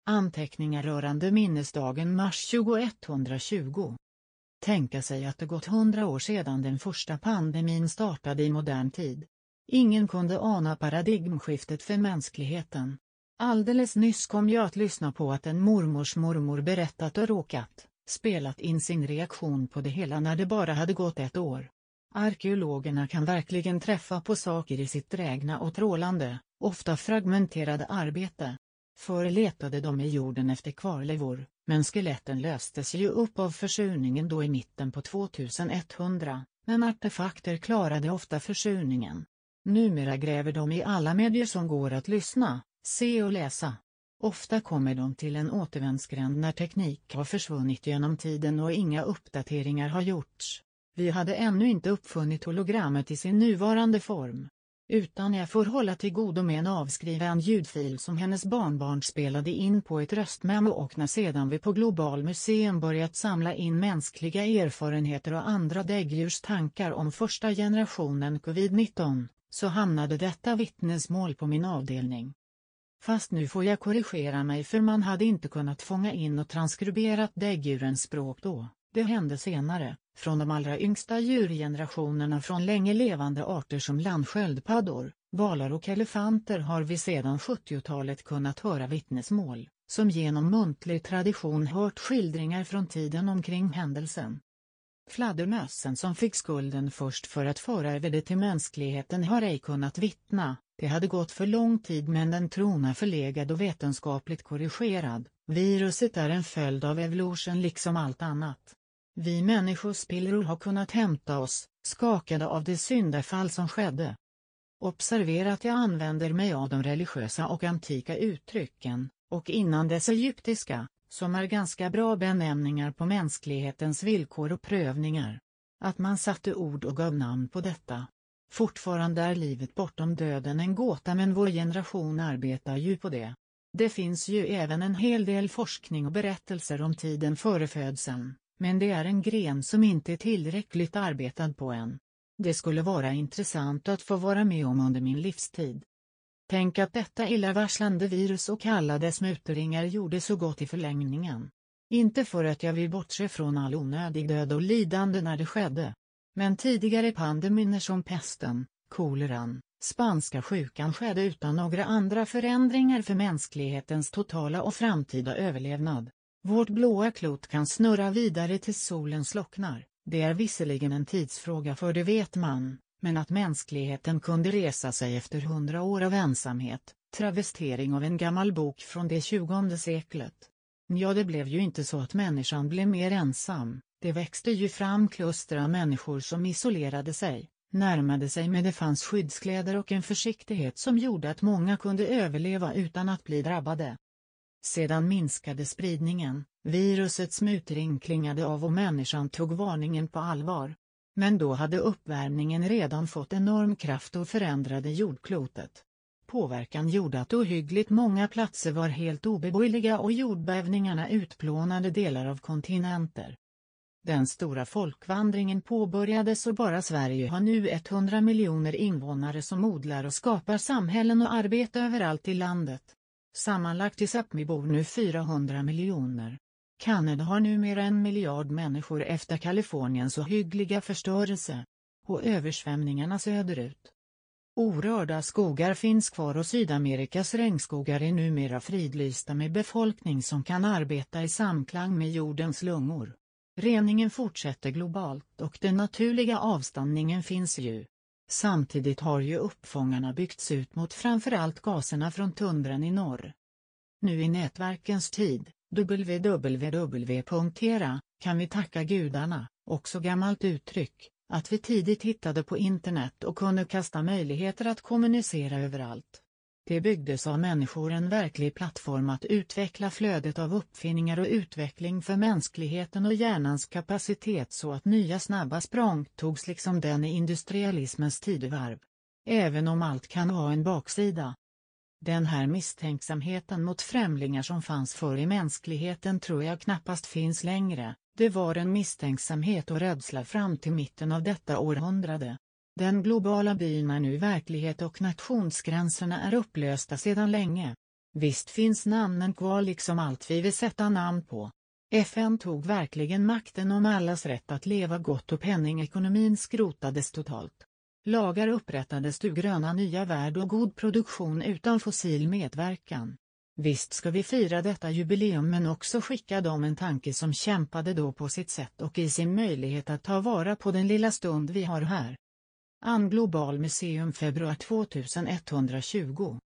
Anteckningar rörande minnesdagen mars 2120. Tänka sig att det gått 100 år sedan den första pandemin startade i modern tid. Ingen kunde ana paradigmskiftet för mänskligheten. Alldeles nyss kom jag att lyssna på att en mormors mormor berättat och spelat in sin reaktion på det hela när det bara hade gått 1 år. Arkeologerna kan verkligen träffa på saker i sitt drägna och trålande, ofta fragmenterade arbete. Förr letade de i jorden efter kvarlevor, men skeletten löstes ju upp av försurningen då i mitten på 2100, men artefakter klarade ofta försurningen. Numera gräver de i alla medier som går att lyssna, se och läsa. Ofta kommer de till en återvändsgränd när teknik har försvunnit genom tiden och inga uppdateringar har gjorts. Vi hade ännu inte uppfunnit hologrammet i sin nuvarande form. Utan jag får hålla till godo med en avskriven ljudfil som hennes barnbarn spelade in på ett röstmemo, och när sedan vi på Global Museum börjat samla in mänskliga erfarenheter och andra däggdjurs tankar om första generationen covid-19, så hamnade detta vittnesmål på min avdelning. Fast nu får jag korrigera mig, för man hade inte kunnat fånga in och transkriberat däggdjurens språk då. Det hände senare, från de allra yngsta djurgenerationerna från länge levande arter som landsköldpaddor, valar och elefanter har vi sedan 70-talet kunnat höra vittnesmål, som genom muntlig tradition hört skildringar från tiden omkring händelsen. Fladdermössen som fick skulden först för att föra över det till mänskligheten har ej kunnat vittna. Det hade gått för lång tid, men den tron är förlegad och vetenskapligt korrigerad. Viruset är en följd av evolution liksom allt annat. Vi människospillror har kunnat hämta oss, skakade av det syndafall som skedde. Observera att jag använder mig av de religiösa och antika uttrycken, och innan dess egyptiska, som är ganska bra benämningar på mänsklighetens villkor och prövningar. Att man satte ord och gav namn på detta. Fortfarande är livet bortom döden en gåta, men vår generation arbetar ju på det. Det finns ju även en hel del forskning och berättelser om tiden före födseln, men det är en gren som inte är tillräckligt arbetad på än. Det skulle vara intressant att få vara med om under min livstid. Tänk att detta illavarslande virus och alla dess muteringar gjorde så gott i förlängningen. Inte för att jag vill bortse från all onödig död och lidande när det skedde. Men tidigare pandemier som pesten, koleran, spanska sjukan skedde utan några andra förändringar för mänsklighetens totala och framtida överlevnad. Vårt blåa klot kan snurra vidare tills solen slocknar. Det är visserligen en tidsfråga, för det vet man, men att mänskligheten kunde resa sig efter 100 år av ensamhet, travestering av en gammal bok från det 20:e seklet. Ja, det blev ju inte så att människan blev mer ensam. Det växte ju fram kluster av människor som isolerade sig, närmade sig, men det fanns skyddskläder och en försiktighet som gjorde att många kunde överleva utan att bli drabbade. Sedan minskade spridningen, virusets mutering klingade av och människan tog varningen på allvar. Men då hade uppvärmningen redan fått enorm kraft och förändrade jordklotet. Påverkan gjorde att ohyggligt många platser var helt obeboeliga och jordbävningarna utplånade delar av kontinenter. Den stora folkvandringen påbörjades och bara Sverige har nu 100 miljoner invånare som odlar och skapar samhällen och arbete överallt i landet. Sammanlagt i Sápmi bor nu 400 miljoner. Kanada har numera 1 miljard människor efter Kaliforniens ohyggliga förstörelse. Och översvämningarna söderut. Orörda skogar finns kvar och Sydamerikas regnskogar är numera fridlysta med befolkning som kan arbeta i samklang med jordens lungor. Reningen fortsätter globalt och den naturliga avstannningen finns ju. Samtidigt har ju uppfångarna byggts ut mot framförallt gaserna från tundran i norr. Nu i nätverkens tid, www.era, kan vi tacka gudarna, också gammalt uttryck, att vi tidigt hittade på internet och kunde kasta möjligheter att kommunicera överallt. Det byggdes av människor en verklig plattform att utveckla flödet av uppfinningar och utveckling för mänskligheten och hjärnans kapacitet, så att nya snabba språng togs liksom den i industrialismens tidevarv. Även om allt kan ha en baksida. Den här misstänksamheten mot främlingar som fanns förr i mänskligheten tror jag knappast finns längre. Det var en misstänksamhet och rädsla fram till mitten av detta århundrade. Den globala byn är nu verklighet och nationsgränserna är upplösta sedan länge. Visst finns namnen kvar liksom allt vi vill sätta namn på. FN tog verkligen makten om allas rätt att leva gott och penningekonomin skrotades totalt. Lagar upprättades du gröna nya värld och god produktion utan fossil medverkan. Visst ska vi fira detta jubileum men också skicka dem en tanke som kämpade då på sitt sätt och i sin möjlighet att ta vara på den lilla stund vi har här. An Global Museum februari 2120